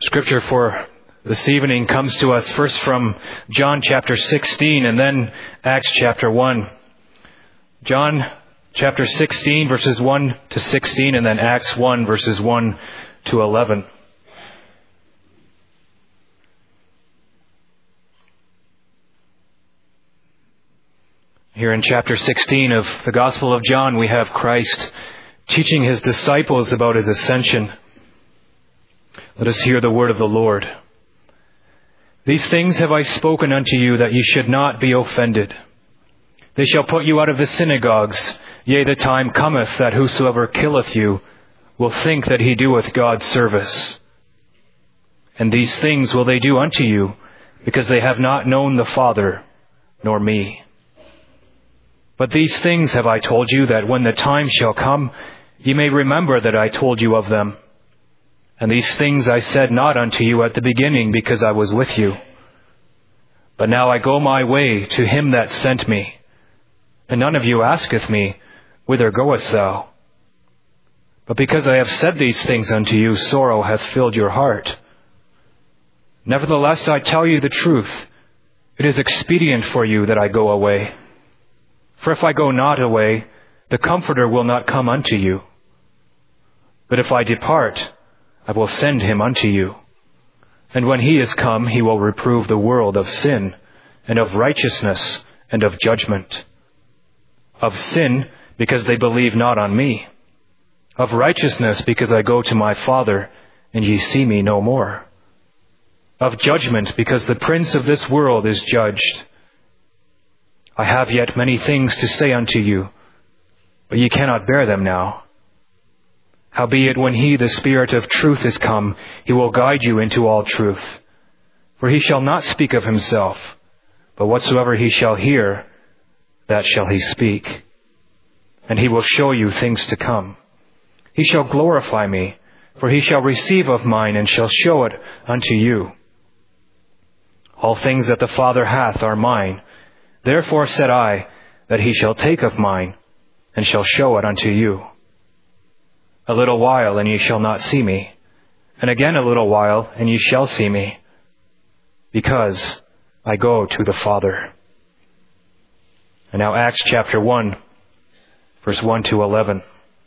Scripture for this evening comes to us first from John chapter 16 and then Acts chapter 1. John chapter 16 verses 1 to 16 and then Acts 1 verses 1 to 11. Here in chapter 16 of the Gospel of John, we have Christ teaching his disciples about his ascension. Let us hear the word of the Lord. These things have I spoken unto you, that ye should not be offended. They shall put you out of the synagogues. Yea, the time cometh that whosoever killeth you will think that he doeth God service. And these things will they do unto you, because they have not known the Father, nor me. But these things have I told you, that when the time shall come, ye may remember that I told you of them. And these things I said not unto you at the beginning, because I was with you. But now I go my way to him that sent me. And none of you asketh me, Whither goest thou? But because I have said these things unto you, sorrow hath filled your heart. Nevertheless, I tell you the truth. It is expedient for you that I go away. For if I go not away, the Comforter will not come unto you. But if I depart, I will send him unto you. And when he is come, he will reprove the world of sin, and of righteousness, and of judgment. Of sin, because they believe not on me. Of righteousness, because I go to my Father, and ye see me no more. Of judgment, because the prince of this world is judged. I have yet many things to say unto you, but ye cannot bear them now. Howbeit, when he, the Spirit of truth, is come, he will guide you into all truth. For he shall not speak of himself, but whatsoever he shall hear, that shall he speak. And he will show you things to come. He shall glorify me, for he shall receive of mine, and shall show it unto you. All things that the Father hath are mine. Therefore said I, that he shall take of mine, and shall show it unto you. A little while, and ye shall not see me. And again a little while, and ye shall see me. Because I go to the Father. And now Acts chapter 1, verse 1 to 11.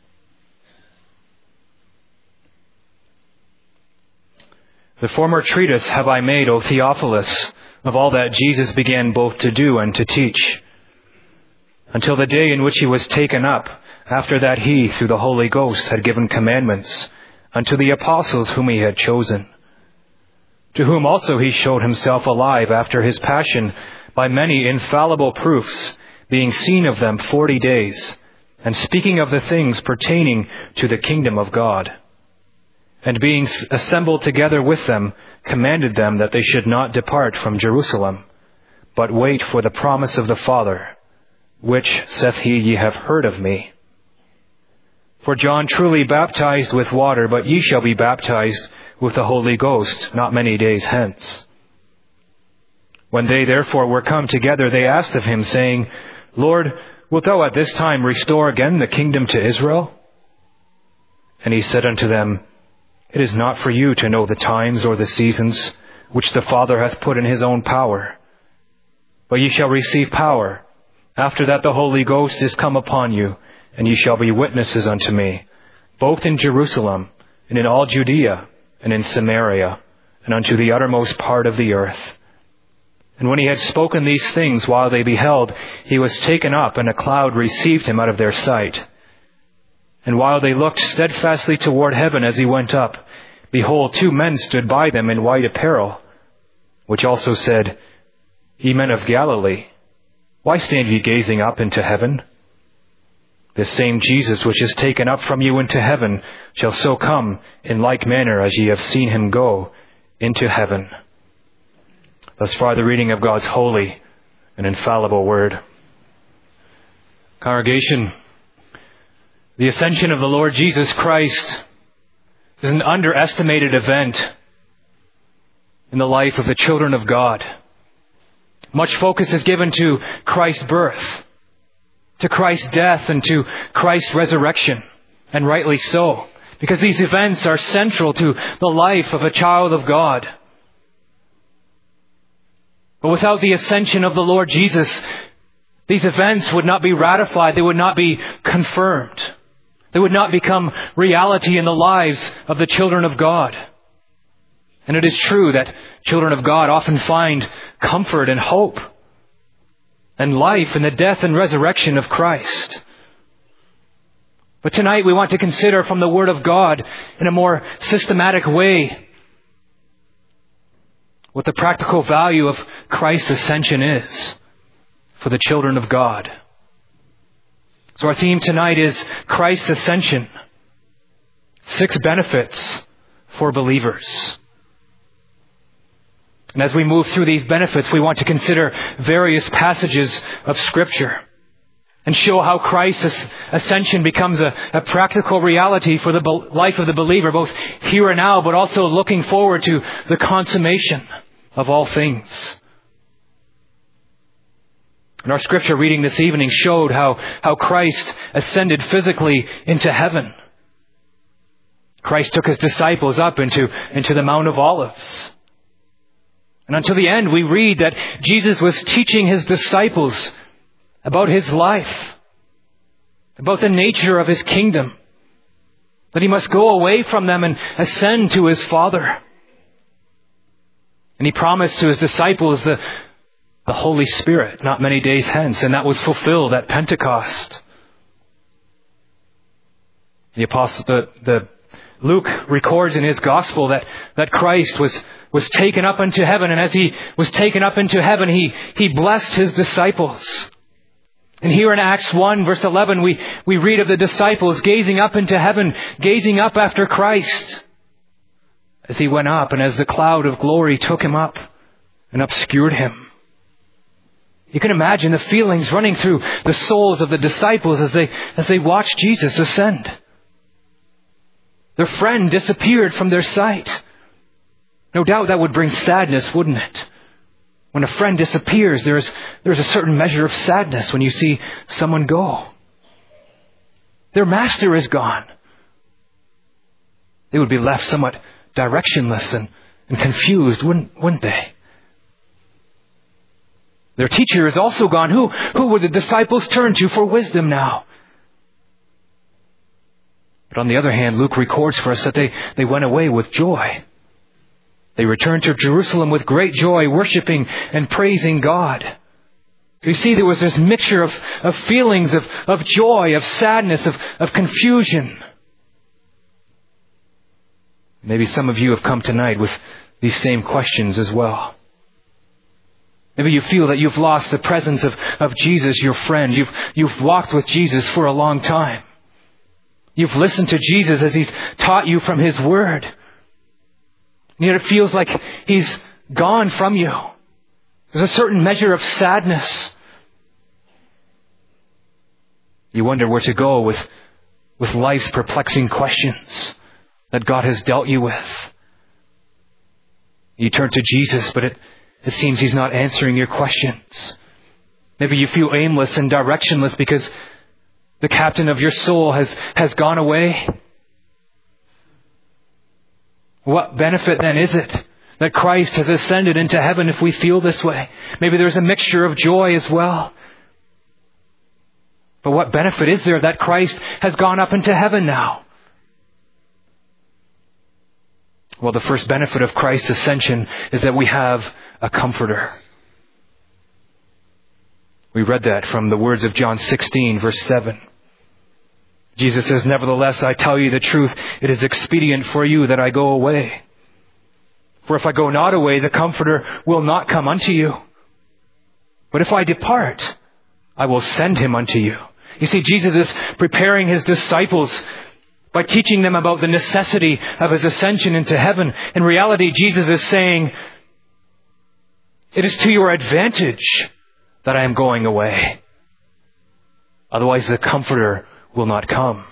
The former treatise have I made, O Theophilus, of all that Jesus began both to do and to teach, until the day in which he was taken up, after that he, through the Holy Ghost, had given commandments unto the apostles whom he had chosen, to whom also he showed himself alive after his passion by many infallible proofs, being seen of them 40 days, and speaking of the things pertaining to the kingdom of God. And being assembled together with them, commanded them that they should not depart from Jerusalem, but wait for the promise of the Father, which, saith he, ye have heard of me. For John truly baptized with water, but ye shall be baptized with the Holy Ghost not many days hence. When they therefore were come together, they asked of him, saying, Lord, wilt thou at this time restore again the kingdom to Israel? And he said unto them, It is not for you to know the times or the seasons which the Father hath put in his own power. But ye shall receive power, after that the Holy Ghost is come upon you, and ye shall be witnesses unto me, both in Jerusalem, and in all Judea, and in Samaria, and unto the uttermost part of the earth. And when he had spoken these things while they beheld, he was taken up, and a cloud received him out of their sight. And while they looked steadfastly toward heaven as he went up, behold, 2 men stood by them in white apparel, which also said, Ye men of Galilee, why stand ye gazing up into heaven? This same Jesus which is taken up from you into heaven shall so come in like manner as ye have seen him go into heaven. Thus far the reading of God's holy and infallible word. Congregation, the ascension of the Lord Jesus Christ is an underestimated event in the life of the children of God. Much focus is given to Christ's birth, to Christ's death, and to Christ's resurrection, and rightly so, because these events are central to the life of a child of God. But without the ascension of the Lord Jesus, these events would not be ratified. They would not be confirmed. They would not become reality in the lives of the children of God. And it is true that children of God often find comfort and hope and life in the death and resurrection of Christ. But tonight we want to consider from the Word of God in a more systematic way what the practical value of Christ's ascension is for the children of God. So our theme tonight is Christ's ascension. 6 benefits for believers. And as we move through these benefits, we want to consider various passages of Scripture and show how Christ's ascension becomes a practical reality for the life of the believer, both here and now, but also looking forward to the consummation of all things. And our Scripture reading this evening showed how Christ ascended physically into heaven. Christ took His disciples up into the Mount of Olives. And until the end, we read that Jesus was teaching His disciples about His life, about the nature of His kingdom, that He must go away from them and ascend to His Father. And He promised to His disciples the Holy Spirit not many days hence, and that was fulfilled at Pentecost. Luke records in his gospel that Christ was taken up into heaven, and as He was taken up into heaven, He blessed His disciples. And here in Acts 1 verse 11, we read of the disciples gazing up into heaven, gazing up after Christ as He went up, and as the cloud of glory took Him up and obscured Him. You can imagine the feelings running through the souls of the disciples as they watched Jesus ascend. Their friend disappeared from their sight. No doubt that would bring sadness, wouldn't it? When a friend disappears, there's a certain measure of sadness when you see someone go. Their master is gone. They would be left somewhat directionless and confused, wouldn't they? Their teacher is also gone. Who would the disciples turn to for wisdom now? But on the other hand, Luke records for us that they went away with joy. They returned to Jerusalem with great joy, worshiping and praising God. So you see, there was this mixture of feelings of joy, of sadness, of confusion. Maybe some of you have come tonight with these same questions as well. Maybe you feel that you've lost the presence of Jesus, your friend. You've walked with Jesus for a long time. You've listened to Jesus as He's taught you from His Word. And yet it feels like He's gone from you. There's a certain measure of sadness. You wonder where to go with life's perplexing questions that God has dealt you with. You turn to Jesus, but it seems He's not answering your questions. Maybe you feel aimless and directionless because the captain of your soul has gone away. What benefit then is it that Christ has ascended into heaven if we feel this way? Maybe there's a mixture of joy as well. But what benefit is there that Christ has gone up into heaven now? Well, the first benefit of Christ's ascension is that we have a comforter. We read that from the words of John 16, verse 7. Jesus says, "Nevertheless, I tell you the truth, it is expedient for you that I go away. For if I go not away, the Comforter will not come unto you. But if I depart, I will send Him unto you." You see, Jesus is preparing His disciples by teaching them about the necessity of His ascension into heaven. In reality, Jesus is saying, it is to your advantage that I am going away. Otherwise, the Comforter will not come.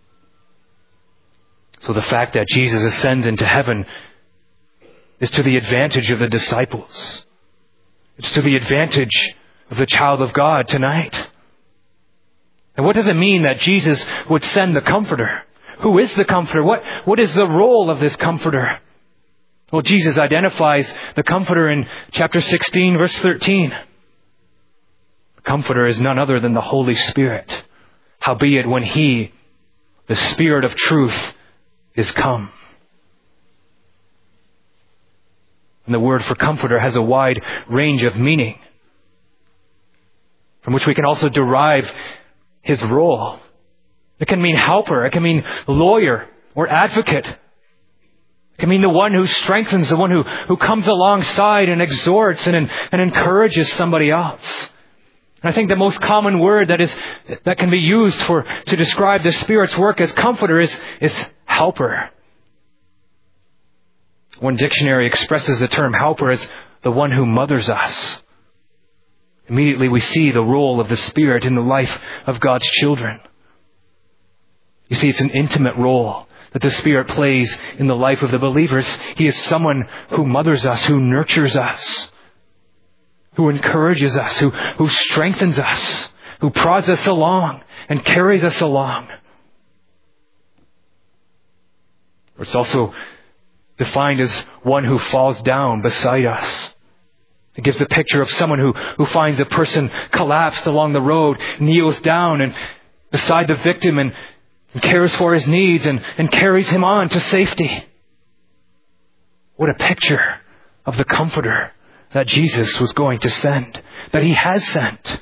So the fact that Jesus ascends into heaven is to the advantage of the disciples. It's to the advantage of the child of God tonight. And what does it mean that Jesus would send the Comforter? who is the Comforter? What is the role of this Comforter? Well, Jesus identifies the Comforter in chapter 16, verse 13. The Comforter is none other than the Holy Spirit. Howbeit when He, the Spirit of truth, is come. And the word for Comforter has a wide range of meaning, from which we can also derive His role. It can mean helper. It can mean lawyer or advocate. It can mean the one who strengthens, the one who comes alongside and exhorts and encourages somebody else. And I think the most common word that can be used to describe the Spirit's work as Comforter is helper. One dictionary expresses the term helper as the one who mothers us. Immediately we see the role of the Spirit in the life of God's children. You see, it's an intimate role that the Spirit plays in the life of the believers. He is someone who mothers us, who nurtures us, who encourages us, who strengthens us, who prods us along and carries us along. It's also defined as one who falls down beside us. It gives a picture of someone who finds a person collapsed along the road, kneels down and beside the victim and cares for his needs and carries him on to safety. What a picture of the Comforter that Jesus was going to send, that He has sent.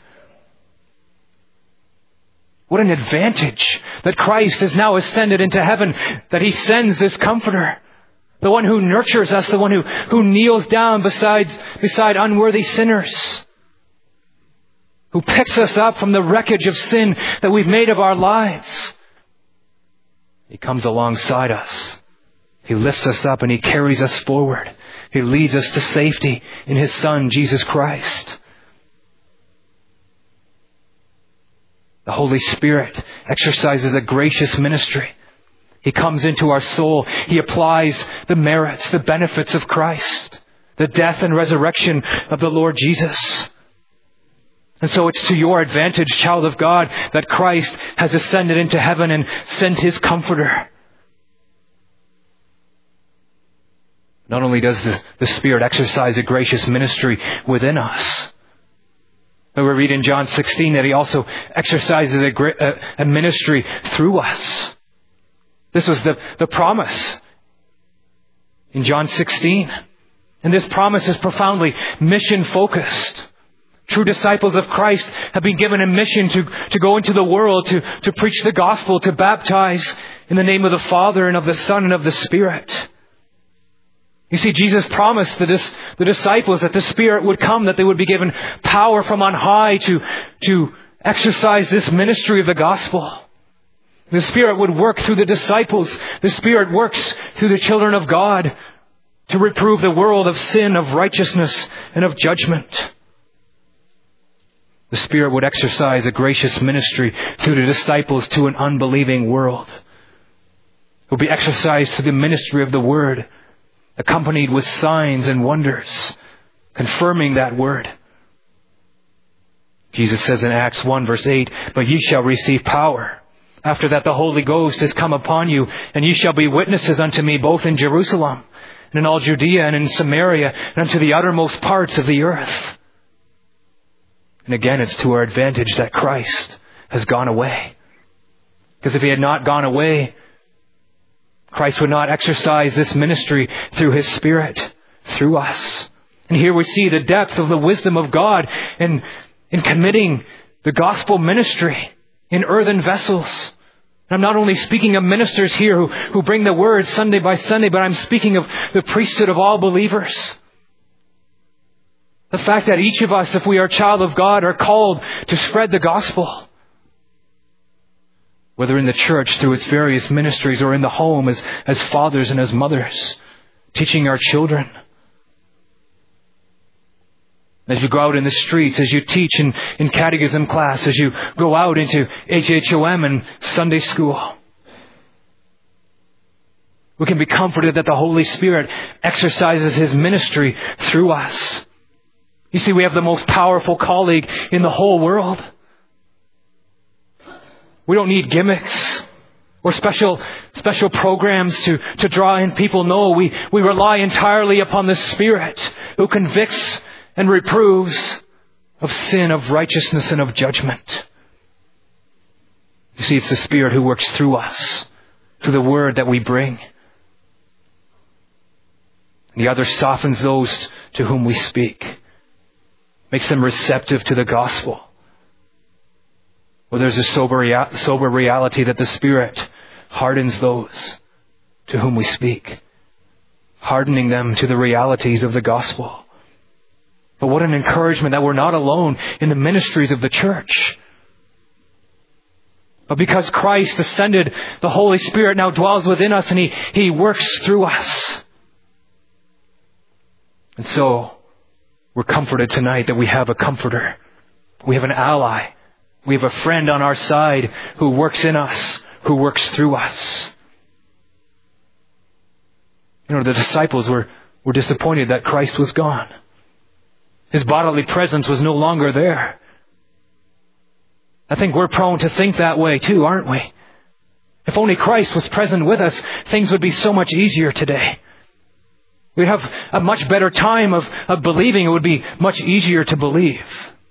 What an advantage that Christ is now ascended into heaven, that He sends this Comforter. The one who nurtures us, the one who kneels down beside unworthy sinners. Who picks us up from the wreckage of sin that we've made of our lives. He comes alongside us. He lifts us up and He carries us forward. He leads us to safety in His Son, Jesus Christ. The Holy Spirit exercises a gracious ministry. He comes into our soul. He applies the merits, the benefits of Christ, the death and resurrection of the Lord Jesus. And so it's to your advantage, child of God, that Christ has ascended into heaven and sent His Comforter. Not only does the Spirit exercise a gracious ministry within us, but we read in John 16 that He also exercises a ministry through us. This was the promise in John 16. And this promise is profoundly mission-focused. True disciples of Christ have been given a mission to go into the world, to preach the gospel, to baptize in the name of the Father and of the Son and of the Spirit. You see, Jesus promised the disciples that the Spirit would come, that they would be given power from on high to exercise this ministry of the gospel. The Spirit would work through the disciples. The Spirit works through the children of God to reprove the world of sin, of righteousness, and of judgment. The Spirit would exercise a gracious ministry through the disciples to an unbelieving world. It would be exercised through the ministry of the Word, accompanied with signs and wonders, confirming that Word. Jesus says in Acts 1 verse 8, "But ye shall receive power. After that the Holy Ghost is come upon you, and ye shall be witnesses unto me both in Jerusalem, and in all Judea, and in Samaria, and unto the uttermost parts of the earth." And again, it's to our advantage that Christ has gone away. Because if He had not gone away, Christ would not exercise this ministry through His Spirit, through us. And here we see the depth of the wisdom of God in committing the gospel ministry in earthen vessels. And I'm not only speaking of ministers here who bring the word Sunday by Sunday, but I'm speaking of the priesthood of all believers. The fact that each of us, if we are a child of God, are called to spread the gospel. Whether in the church through its various ministries or in the home as fathers and as mothers, teaching our children. As you go out in the streets, as you teach in catechism class, as you go out into HHOM and Sunday school. We can be comforted that the Holy Spirit exercises His ministry through us. You see, we have the most powerful colleague in the whole world. We don't need gimmicks. or special programs to draw in people. No, we rely entirely upon the Spirit who convicts and reproves of sin, of righteousness, and of judgment. You see, it's the Spirit who works through us, through the word that we bring. And the other softens those to whom we speak, makes them receptive to the gospel. Well, there's a sober reality that the Spirit hardens those to whom we speak, hardening them to the realities of the gospel. But what an encouragement that we're not alone in the ministries of the church. But because Christ ascended, the Holy Spirit now dwells within us and He works through us. And so, we're comforted tonight that we have a comforter. We have an ally. We have a friend on our side who works in us, who works through us. The disciples were disappointed that Christ was gone. His bodily presence was no longer there. I think we're prone to think that way too, aren't we? If only Christ was present with us, things would be so much easier today. We'd have a much better time of believing. It would be much easier to believe.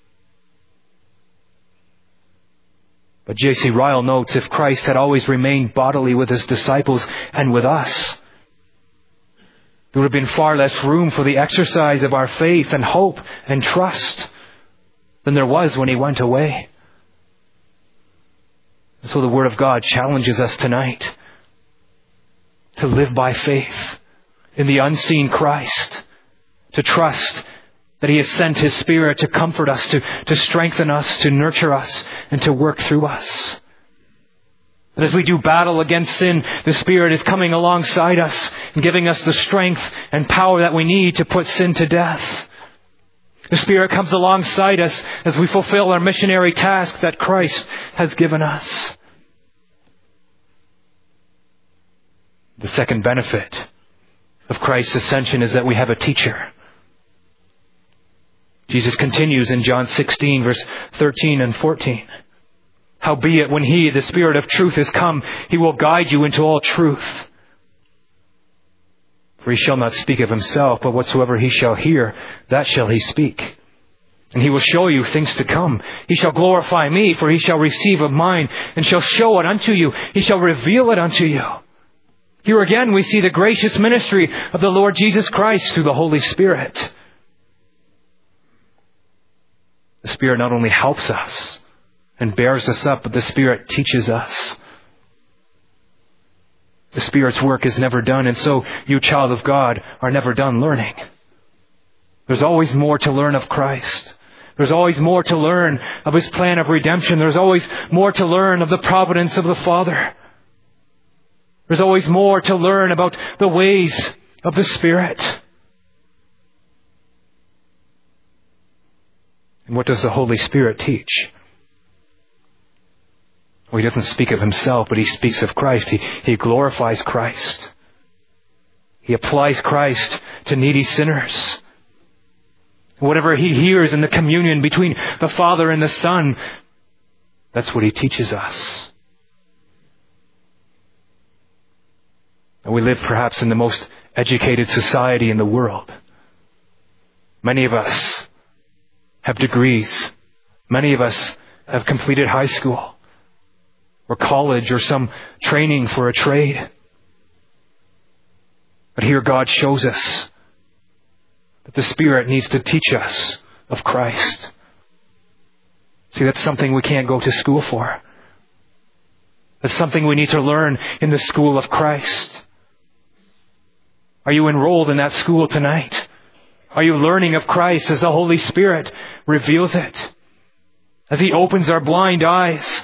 But J.C. Ryle notes, if Christ had always remained bodily with His disciples and with us, there would have been far less room for the exercise of our faith and hope and trust than there was when He went away. And so the Word of God challenges us tonight to live by faith in the unseen Christ, to trust that He has sent His Spirit to comfort us, to strengthen us, to nurture us, and to work through us. That as we do battle against sin, the Spirit is coming alongside us and giving us the strength and power that we need to put sin to death. The Spirit comes alongside us as we fulfill our missionary task that Christ has given us. The second benefit of Christ's ascension is that we have a teacher. Jesus continues in John 16, verse 13 and 14. Howbeit, when He, the Spirit of truth, is come, He will guide you into all truth. For He shall not speak of Himself, but whatsoever He shall hear, that shall He speak. And He will show you things to come. He shall glorify Me, for He shall receive of mine, and shall show it unto you. He shall reveal it unto you. Here again we see the gracious ministry of the Lord Jesus Christ through the Holy Spirit. The Spirit not only helps us and bears us up, but the Spirit teaches us. The Spirit's work is never done, and so you, child of God, are never done learning. There's always more to learn of Christ. There's always more to learn of His plan of redemption. There's always more to learn of the providence of the Father. There's always more to learn about the ways of the Spirit. And what does the Holy Spirit teach? Well, He doesn't speak of Himself, but He speaks of Christ. He glorifies Christ. He applies Christ to needy sinners. Whatever He hears in the communion between the Father and the Son, that's what He teaches us. And we live perhaps in the most educated society in the world. Many of us have degrees. Many of us have completed high school or college or some training for a trade. But here God shows us that the Spirit needs to teach us of Christ. See, that's something we can't go to school for. That's something we need to learn in the school of Christ. Are you enrolled in that school tonight? Are you learning of Christ as the Holy Spirit reveals it? As He opens our blind eyes?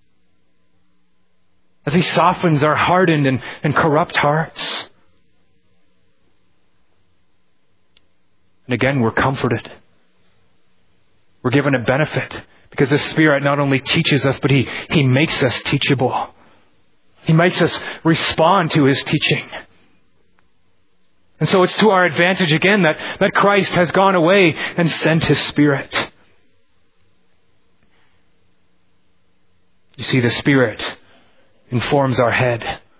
As He softens our hardened and corrupt hearts? And again, we're comforted. We're given a benefit because the Spirit not only teaches us, but He makes us teachable. He makes us respond to His teaching. And so it's to our advantage again that Christ has gone away and sent His Spirit. You see, the Spirit informs our head.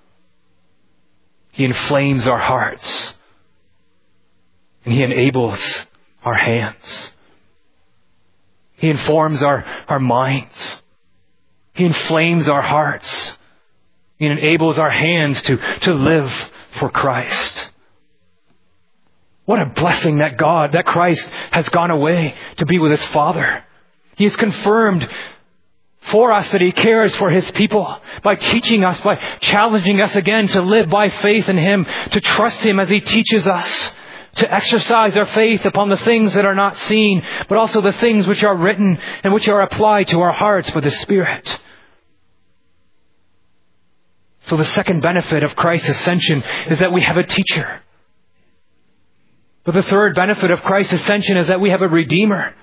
He inflames our hearts. And He enables our hands. He informs our minds. He inflames our hearts. He enables our hands to live for Christ. What a blessing that Christ has gone away to be with His Father. He has confirmed for us that He cares for His people by teaching us, by challenging us again to live by faith in Him, to trust Him as He teaches us, to exercise our faith upon the things that are not seen, but also the things which are written and which are applied to our hearts by the Spirit. So the second benefit of Christ's ascension is that we have a teacher. But the third benefit of Christ's ascension is that we have a Redeemer.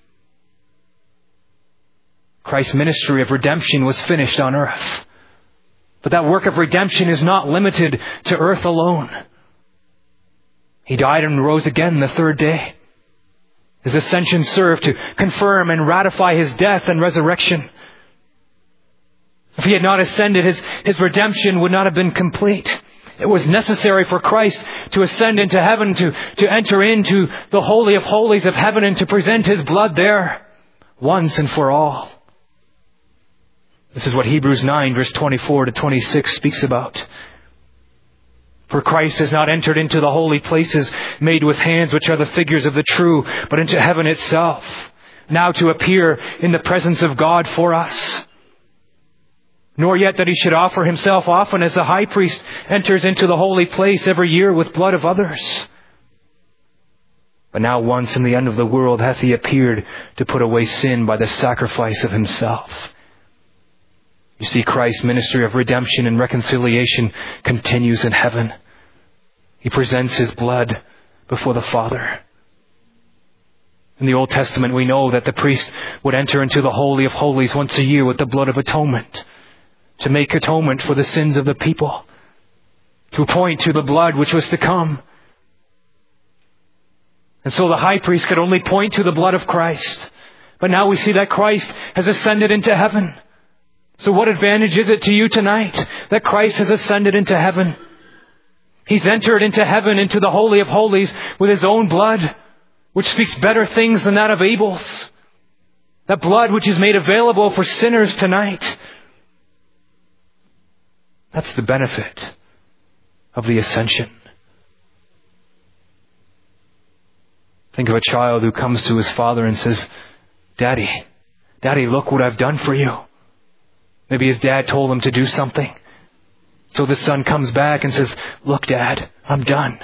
Christ's ministry of redemption was finished on earth. But that work of redemption is not limited to earth alone. He died and rose again the third day. His ascension served to confirm and ratify His death and resurrection. If He had not ascended, His redemption would not have been complete. It was necessary for Christ to ascend into heaven, to enter into the Holy of Holies of heaven and to present His blood there once and for all. This is what Hebrews 9 verse 24 to 26 speaks about. For Christ has not entered into the holy places made with hands, which are the figures of the true, but into heaven itself, now to appear in the presence of God for us. Nor yet that He should offer Himself often, as the high priest enters into the holy place every year with blood of others. But now once in the end of the world hath He appeared to put away sin by the sacrifice of Himself. You see, Christ's ministry of redemption and reconciliation continues in heaven. He presents His blood before the Father. In the Old Testament, we know that the priest would enter into the Holy of Holies once a year with the blood of atonement, to make atonement for the sins of the people, to point to the blood which was to come. And so the high priest could only point to the blood of Christ. But now we see that Christ has ascended into heaven. So what advantage is it to you tonight that Christ has ascended into heaven? He's entered into heaven, into the Holy of Holies, with His own blood, which speaks better things than that of Abel's. That blood which is made available for sinners tonight. That's the benefit of the ascension. Think of a child who comes to his father and says, Daddy, look what I've done for you. Maybe his dad told him to do something. So the son comes back and says, look, Dad, I'm done.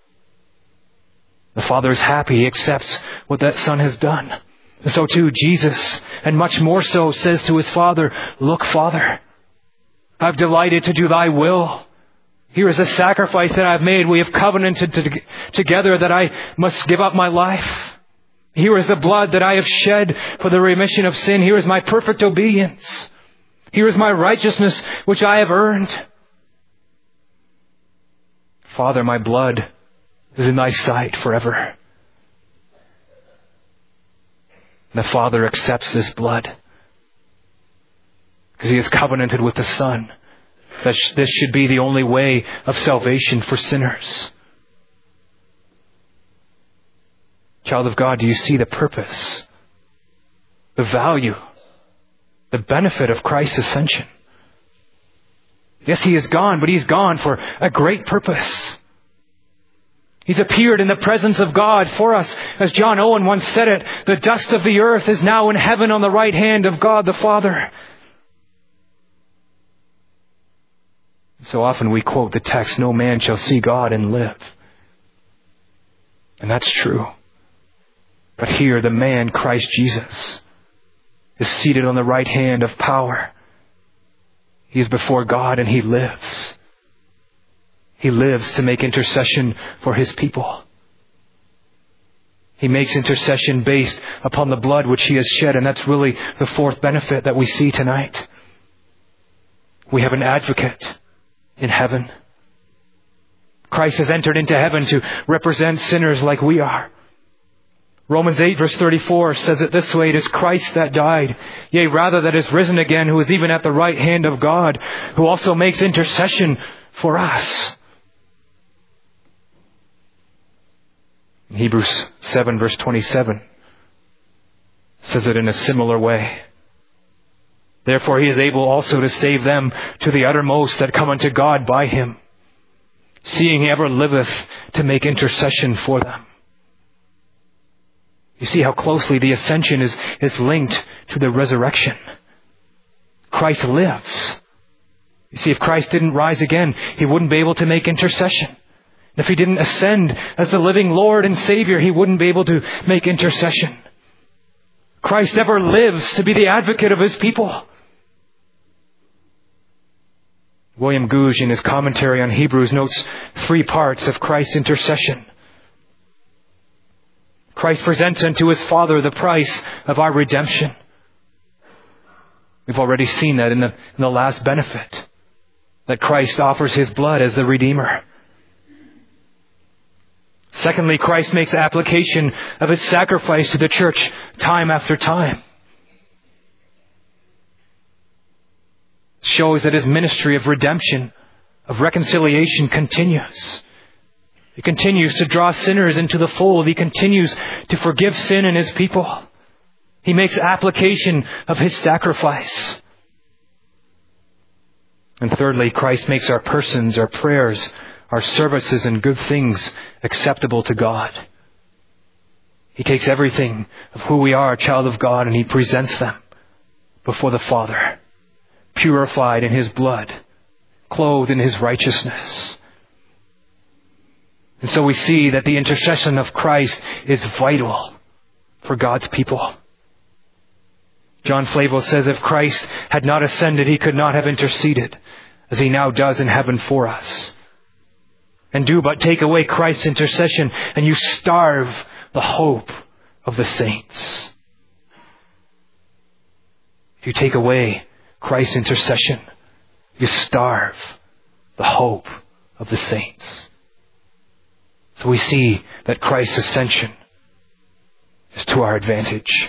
The father is happy. He accepts what that son has done. And so too, Jesus, and much more so, says to His Father, look, Father, I've delighted to do Thy will. Here is a sacrifice that I've made. We have covenanted together that I must give up my life. Here is the blood that I have shed for the remission of sin. Here is my perfect obedience. Here is my righteousness which I have earned. Father, my blood is in Thy sight forever. And the Father accepts this blood because He has covenanted with the Son that this should be the only way of salvation for sinners. Child of God, do you see the purpose, the value, the benefit of Christ's ascension? Yes, He is gone, but He's gone for a great purpose. He's appeared in the presence of God for us. As John Owen once said it, the dust of the earth is now in heaven on the right hand of God the Father. So often we quote the text, no man shall see God and live. And that's true. But here the man, Christ Jesus, is seated on the right hand of power. He is before God and He lives. He lives to make intercession for His people. He makes intercession based upon the blood which He has shed, and that's really the fourth benefit that we see tonight. We have an advocate in heaven. Christ has entered into heaven to represent sinners like we are. Romans 8 verse 34 says it this way, it is Christ that died, yea, rather that is risen again, who is even at the right hand of God, who also makes intercession for us. Hebrews 7 verse 27 says it in a similar way. Therefore he is able also to save them to the uttermost that come unto God by him, seeing he ever liveth to make intercession for them. You see how closely the ascension is linked to the resurrection. Christ lives. You see, if Christ didn't rise again, he wouldn't be able to make intercession. If he didn't ascend as the living Lord and Savior, he wouldn't be able to make intercession. Christ ever lives to be the advocate of his people. William Gouge, in his commentary on Hebrews, notes 3 parts of Christ's intercession. Christ presents unto his Father the price of our redemption. We've already seen that in the last benefit, that Christ offers his blood as the Redeemer. Secondly, Christ makes application of his sacrifice to the church time after time. Shows that his ministry of redemption, of reconciliation continues. He continues to draw sinners into the fold. He continues to forgive sin in his people. He makes application of his sacrifice. And thirdly, Christ makes our persons, our prayers, our services and good things acceptable to God. He takes everything of who we are, a child of God, and he presents them before the Father, purified in his blood, clothed in his righteousness. And so we see that the intercession of Christ is vital for God's people. John Flavel says, if Christ had not ascended, he could not have interceded as he now does in heaven for us. And do but take away Christ's intercession, and you starve the hope of the saints. If you take away Christ's intercession, you starve the hope of the saints. So we see that Christ's ascension is to our advantage.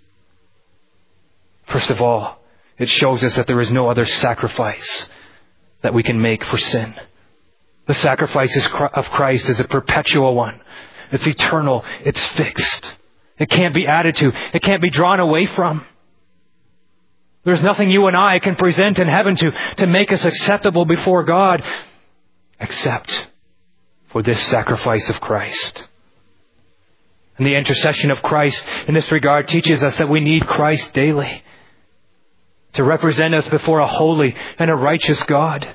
First of all, it shows us that there is no other sacrifice that we can make for sin. The sacrifice of Christ is a perpetual one. It's eternal. It's fixed. It can't be added to. It can't be drawn away from. There's nothing you and I can present in heaven to make us acceptable before God except for this sacrifice of Christ. And the intercession of Christ in this regard teaches us that we need Christ daily to represent us before a holy and a righteous God.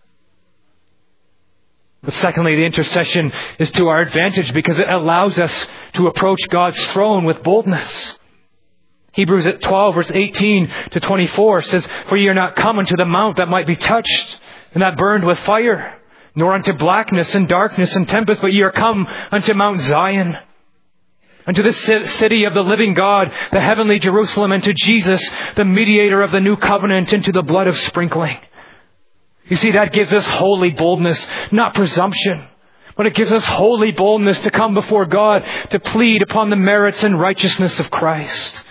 But secondly, the intercession is to our advantage because it allows us to approach God's throne with boldness. Hebrews 12 verse 18 to 24 says, for ye are not come unto the mount that might be touched, and that burned with fire, nor unto blackness and darkness and tempest, but ye are come unto Mount Zion, unto the city of the living God, the heavenly Jerusalem, and to Jesus, the mediator of the new covenant, and to the blood of sprinkling. You see, that gives us holy boldness, not presumption, but it gives us holy boldness to come before God to plead upon the merits and righteousness of Christ.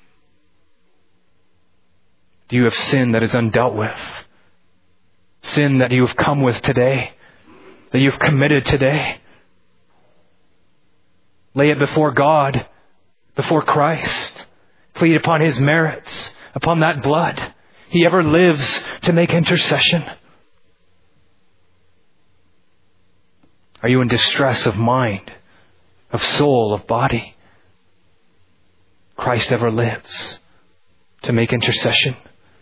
Do you have sin that is undealt with? Sin that you have come with today, that you've committed today? Lay it before God, before Christ. Plead upon his merits, upon that blood. He ever lives to make intercession. Are you in distress of mind, of soul, of body? Christ ever lives to make intercession.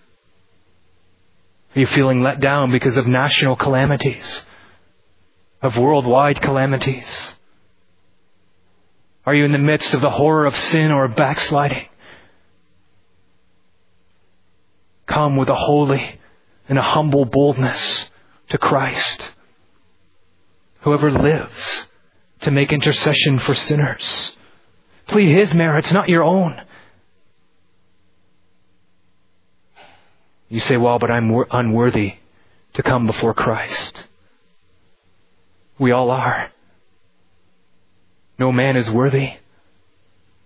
Are you feeling let down because of national calamities, of worldwide calamities? Are you in the midst of the horror of sin or backsliding? Come with a holy and a humble boldness to Christ, whoever lives to make intercession for sinners. Plead his merits, not your own. You say, well, but I'm unworthy to come before Christ. We all are. No man is worthy.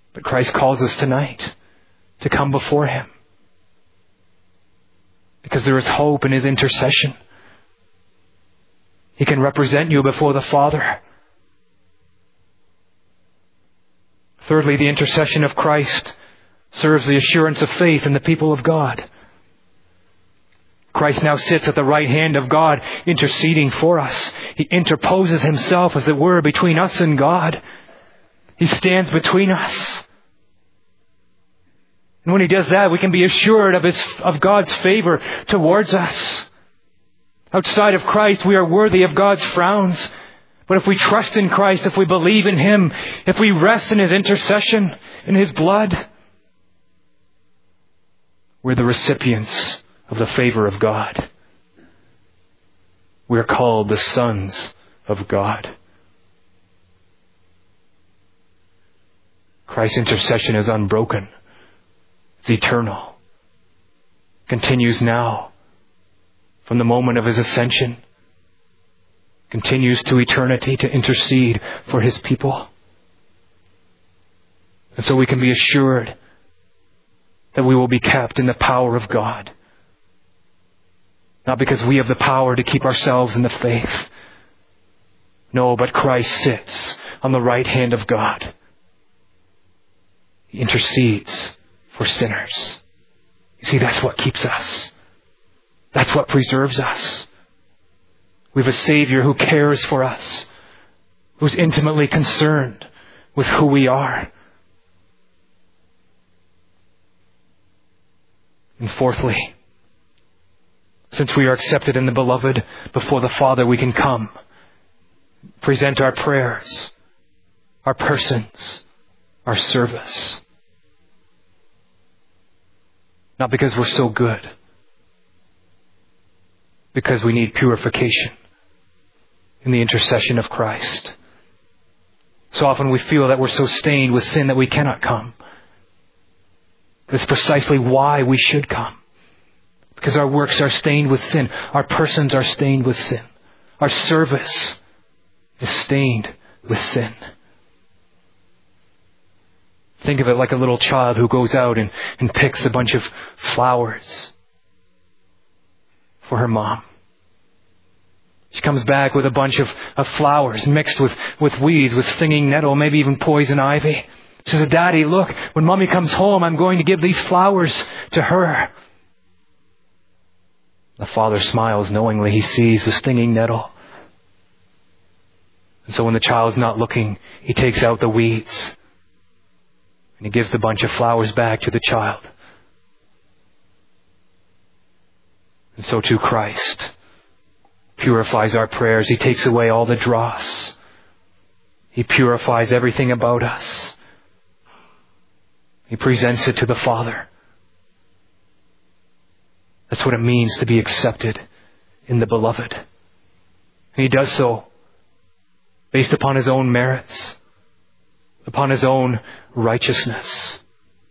But Christ calls us tonight to come before Him, because there is hope in His intercession. He can represent you before the Father. Thirdly, the intercession of Christ serves the assurance of faith in the people of God. Christ now sits at the right hand of God, interceding for us. He interposes Himself, as it were, between us and God. He stands between us. And when He does that, we can be assured of God's favor towards us. Outside of Christ, we are worthy of God's frowns. But if we trust in Christ, if we believe in Him, if we rest in His intercession, in His blood, we're the recipients of the favor of God. We are called the sons of God. Christ's intercession is unbroken. It's eternal. Continues now. From the moment of His ascension. Continues to eternity to intercede for His people. And so we can be assured that we will be kept in the power of God. Not because we have the power to keep ourselves in the faith. No, but Christ sits on the right hand of God. He intercedes for sinners. You see, that's what keeps us. That's what preserves us. We have a Savior who cares for us, who's intimately concerned with who we are. And fourthly, since we are accepted in the Beloved, before the Father we can come, present our prayers, our persons, our service. Not because we're so good, because we need purification in the intercession of Christ. So often we feel that we're so stained with sin that we cannot come. That's precisely why we should come. Because our works are stained with sin. Our persons are stained with sin. Our service is stained with sin. Think of it like a little child who goes out and picks a bunch of flowers for her mom. She comes back with a bunch of flowers mixed with weeds, with stinging nettle, maybe even poison ivy. She says, "Daddy, look, when Mommy comes home, I'm going to give these flowers to her." The father smiles knowingly. He sees the stinging nettle. And so when the child's not looking, he takes out the weeds. And he gives the bunch of flowers back to the child. And so too Christ purifies our prayers. He takes away all the dross. He purifies everything about us. He presents it to the Father. That's what it means to be accepted in the Beloved. And He does so based upon His own merits, upon His own righteousness.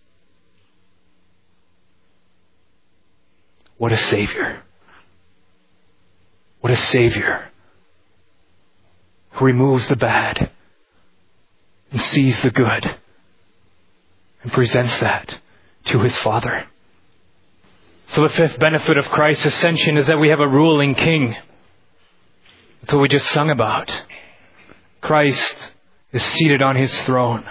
What a Savior. What a Savior who removes the bad and sees the good and presents that to His Father. So the fifth benefit of Christ's ascension is that we have a ruling King. That's what we just sung about. Christ is seated on His throne.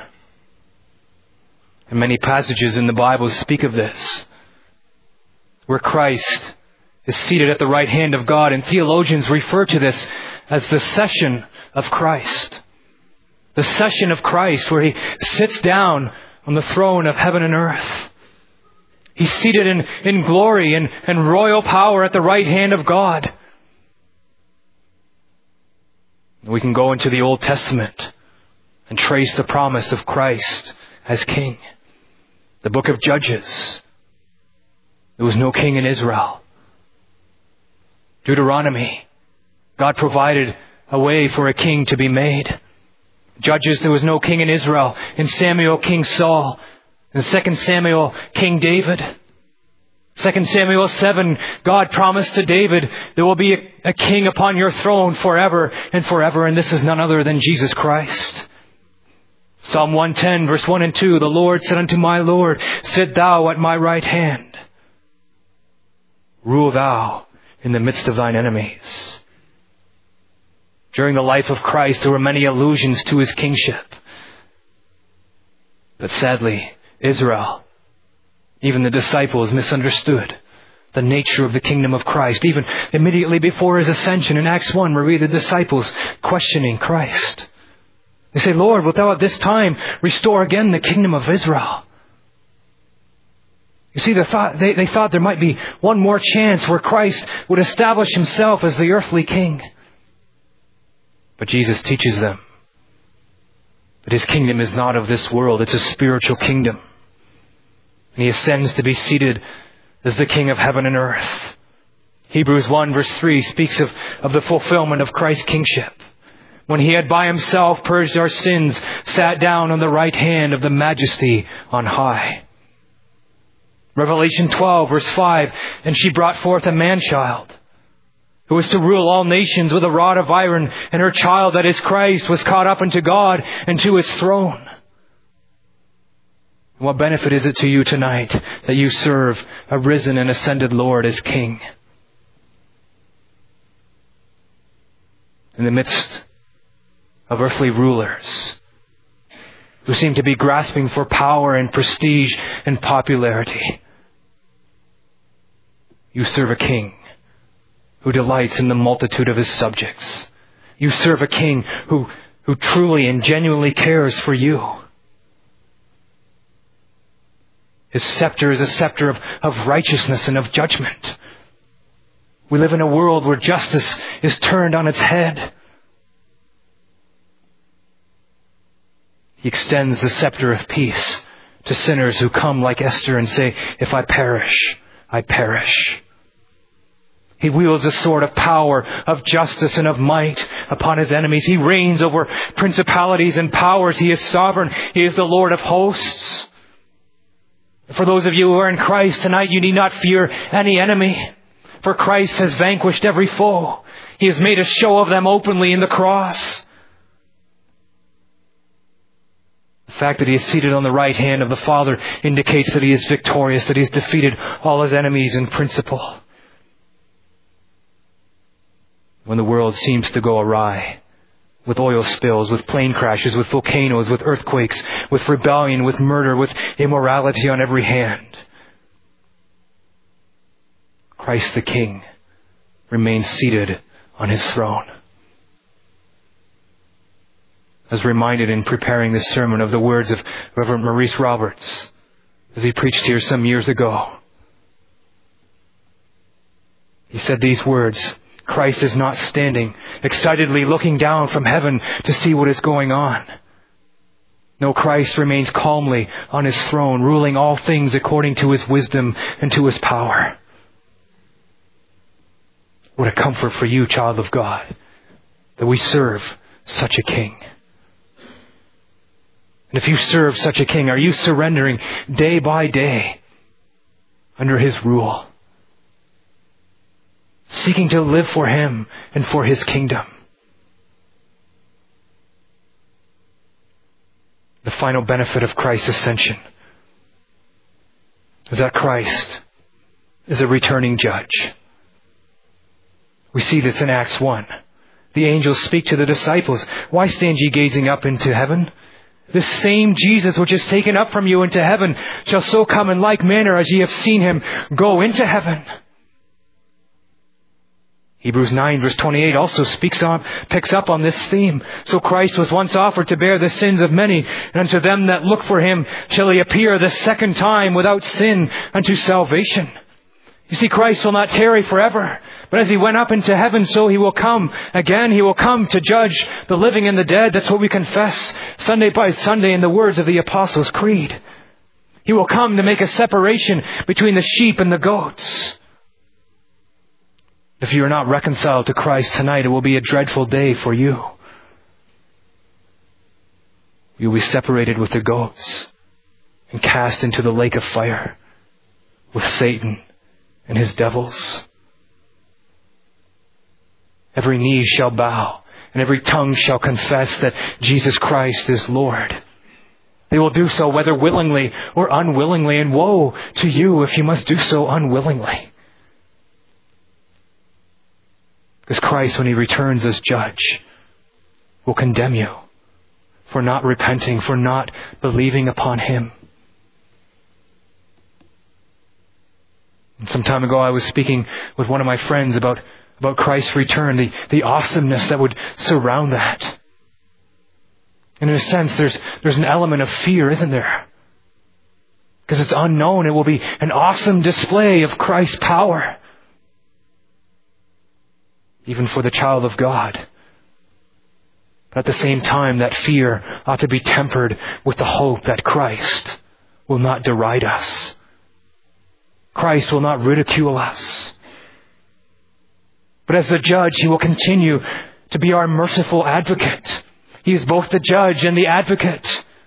And many passages in the Bible speak of this, where Christ is seated at the right hand of God, and theologians refer to this as the session of Christ. The session of Christ, where He sits down on the throne of heaven and earth. He's seated in glory and royal power at the right hand of God. We can go into the Old Testament and trace the promise of Christ as King. The book of Judges. There was no king in Israel. Deuteronomy. God provided a way for a king to be made. Judges, there was no king in Israel. In Samuel, King Saul. In 2 Samuel, King David. 2 Samuel 7, God promised to David, there will be a king upon your throne forever and forever, and this is none other than Jesus Christ. Psalm 110, verse 1 and 2, the Lord said unto my Lord, sit thou at my right hand. Rule thou in the midst of thine enemies. During the life of Christ, there were many allusions to his kingship. But sadly, Israel, even the disciples, misunderstood the nature of the kingdom of Christ. Even immediately before his ascension in Acts 1, we read the disciples questioning Christ. They say, Lord, wilt thou at this time restore again the kingdom of Israel? You see, they thought there might be one more chance where Christ would establish himself as the earthly king. But Jesus teaches them that his kingdom is not of this world. It's a spiritual kingdom. And he ascends to be seated as the King of heaven and earth. Hebrews 1 verse 3 speaks of the fulfillment of Christ's kingship. When he had by himself purged our sins, sat down on the right hand of the majesty on high. Revelation 12 verse 5, and she brought forth a man-child, who was to rule all nations with a rod of iron, and her child, that is Christ, was caught up unto God and to his throne. What benefit is it to you tonight that you serve a risen and ascended Lord as King? In the midst of earthly rulers who seem to be grasping for power and prestige and popularity, you serve a King who delights in the multitude of his subjects. You serve a King who truly and genuinely cares for you. His scepter is a scepter of righteousness and of judgment. We live in a world where justice is turned on its head. He extends the scepter of peace to sinners who come like Esther and say, if I perish, I perish. He wields a sword of power, of justice, and of might upon his enemies. He reigns over principalities and powers. He is sovereign. He is the Lord of hosts. For those of you who are in Christ tonight, you need not fear any enemy, for Christ has vanquished every foe. He has made a show of them openly in the cross. The fact that he is seated on the right hand of the Father indicates that he is victorious, that he has defeated all his enemies in principle. When the world seems to go awry, with oil spills, with plane crashes, with volcanoes, with earthquakes, with rebellion, with murder, with immorality on every hand, Christ the King remains seated on his throne. I was reminded in preparing this sermon of the words of Reverend Maurice Roberts as he preached here some years ago. He said these words, Christ is not standing excitedly looking down from heaven to see what is going on. No, Christ remains calmly on his throne, ruling all things according to his wisdom and to his power. What a comfort for you, child of God, that we serve such a King. And if you serve such a King, are you surrendering day by day under his rule, seeking to live for him and for his kingdom? The final benefit of Christ's ascension is that Christ is a returning judge. We see this in Acts 1. The angels speak to the disciples, why stand ye gazing up into heaven? This same Jesus which is taken up from you into heaven shall so come in like manner as ye have seen him go into heaven. Hebrews 9 verse 28 also picks up on this theme. So Christ was once offered to bear the sins of many, and unto them that look for him shall he appear the second time without sin unto salvation. You see, Christ will not tarry forever, but as he went up into heaven, so he will come again. He will come to judge the living and the dead. That's what we confess Sunday by Sunday in the words of the Apostles' Creed. He will come to make a separation between the sheep and the goats. If you are not reconciled to Christ tonight, it will be a dreadful day for you. You will be separated with the goats and cast into the lake of fire with Satan and his devils. Every knee shall bow and every tongue shall confess that Jesus Christ is Lord. They will do so whether willingly or unwillingly, and woe to you if you must do so unwillingly. Because Christ, when He returns as judge, will condemn you for not repenting, for not believing upon Him. And some time ago I was speaking with one of my friends about Christ's return, the awesomeness that would surround that. And in a sense, there's an element of fear, isn't there? Because it's unknown. It will be an awesome display of Christ's power, even for the child of God. But at the same time, that fear ought to be tempered with the hope that Christ will not deride us. Christ will not ridicule us. But as the judge, He will continue to be our merciful advocate. He is both the judge and the advocate.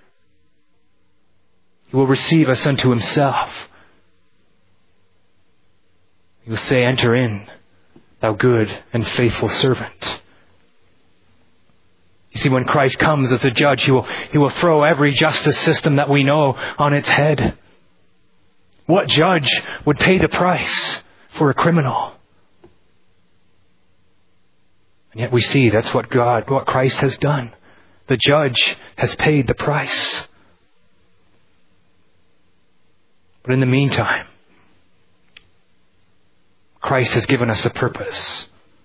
He will receive us unto Himself. He will say, "Enter in, thou good and faithful servant." You see, when Christ comes as the judge, He will throw every justice system that we know on its head. What judge would pay the price for a criminal? And yet we see that's what Christ has done. The judge has paid the price. But in the meantime, Christ has given us a purpose,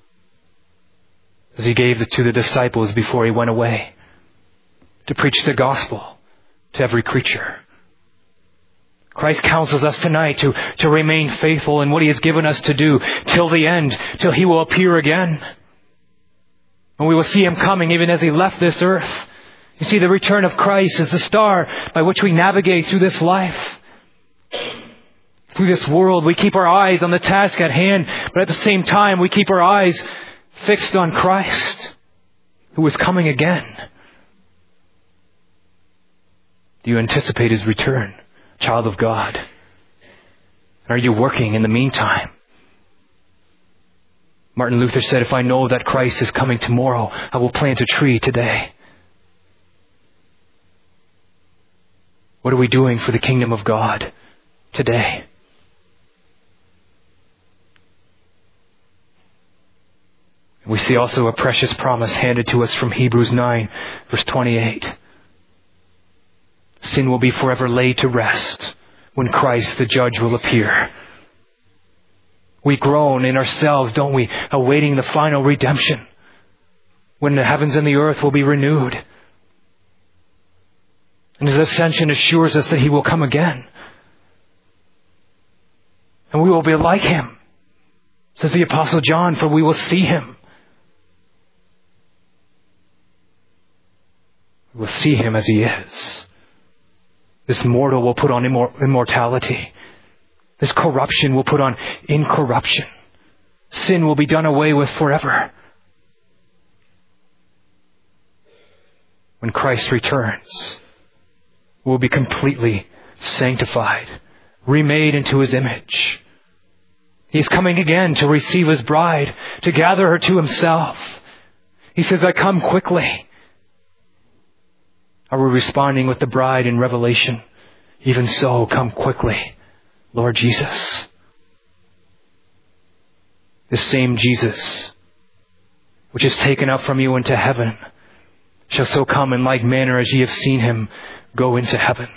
as He gave it to the disciples before He went away, to preach the gospel to every creature. Christ counsels us tonight to remain faithful in what He has given us to do till the end, till He will appear again. And we will see Him coming even as He left this earth. You see, the return of Christ is the star by which we navigate through this life. Through this world, we keep our eyes on the task at hand, but at the same time, we keep our eyes fixed on Christ, who is coming again. Do you anticipate His return, child of God? Are you working in the meantime? Martin Luther said, "If I know that Christ is coming tomorrow, I will plant a tree today." What are we doing for the kingdom of God today? We see also a precious promise handed to us from Hebrews 9, verse 28. Sin will be forever laid to rest when Christ the judge will appear. We groan in ourselves, don't we, awaiting the final redemption, when the heavens and the earth will be renewed. And His ascension assures us that He will come again. And we will be like Him, says the Apostle John, for we will see Him. We will see Him as He is. This mortal will put on immortality. This corruption will put on incorruption. Sin will be done away with forever. When Christ returns, we will be completely sanctified, remade into His image. He is coming again to receive His bride, to gather her to Himself. He says, "I come quickly." Are we responding with the bride in Revelation? "Even so, come quickly, Lord Jesus." This same Jesus, which is taken up from you into heaven, shall so come in like manner as ye have seen Him go into heaven.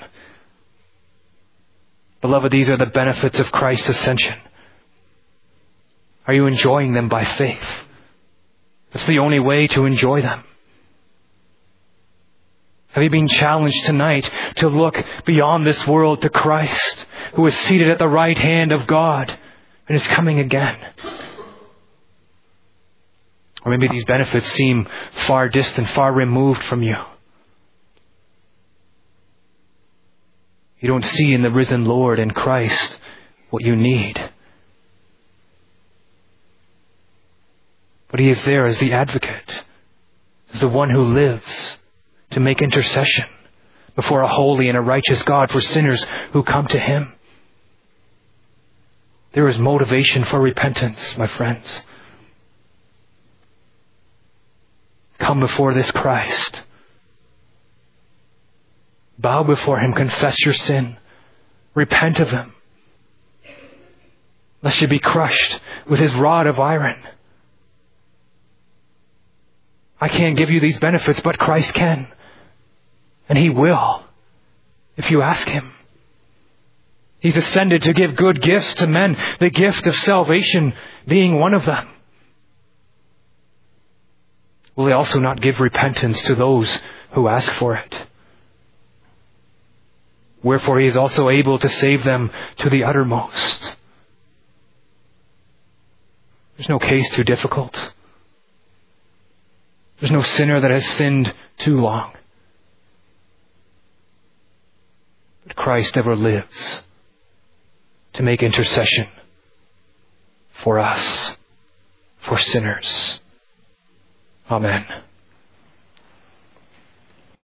Beloved, these are the benefits of Christ's ascension. Are you enjoying them by faith? That's the only way to enjoy them. Have you been challenged tonight to look beyond this world to Christ, who is seated at the right hand of God and is coming again? Or maybe these benefits seem far distant, far removed from you. You don't see in the risen Lord and Christ what you need. But He is there as the advocate, as the one who lives to make intercession before a holy and a righteous God for sinners who come to Him. There is motivation for repentance, my friends. Come before this Christ. Bow before Him, confess your sin, repent of them, lest you be crushed with His rod of iron. I can't give you these benefits, but Christ can. And He will, if you ask Him. He's ascended to give good gifts to men, the gift of salvation being one of them. Will He also not give repentance to those who ask for it? Wherefore He is also able to save them to the uttermost. There's no case too difficult. There's no sinner that has sinned too long. But Christ ever lives to make intercession for us, for sinners. Amen.